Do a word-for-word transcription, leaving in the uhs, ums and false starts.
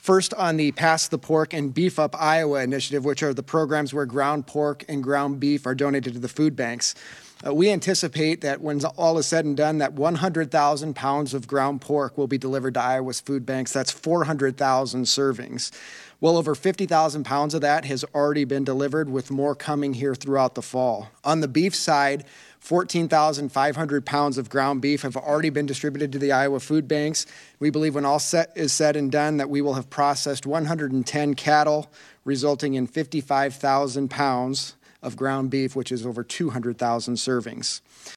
First, on the Pass the Pork and Beef Up Iowa initiative, which are the programs where ground pork and ground beef are donated to the food banks. Uh, we anticipate that when all is said and done, that one hundred thousand pounds of ground pork will be delivered to Iowa's food banks. That's four hundred thousand servings. Well over fifty thousand pounds of that has already been delivered, with more coming here throughout the fall. On the beef side, fourteen thousand five hundred pounds of ground beef have already been distributed to the Iowa food banks. We believe when all set is said and done that we will have processed one hundred ten cattle, resulting in fifty-five thousand pounds of ground beef, which is over two hundred thousand servings.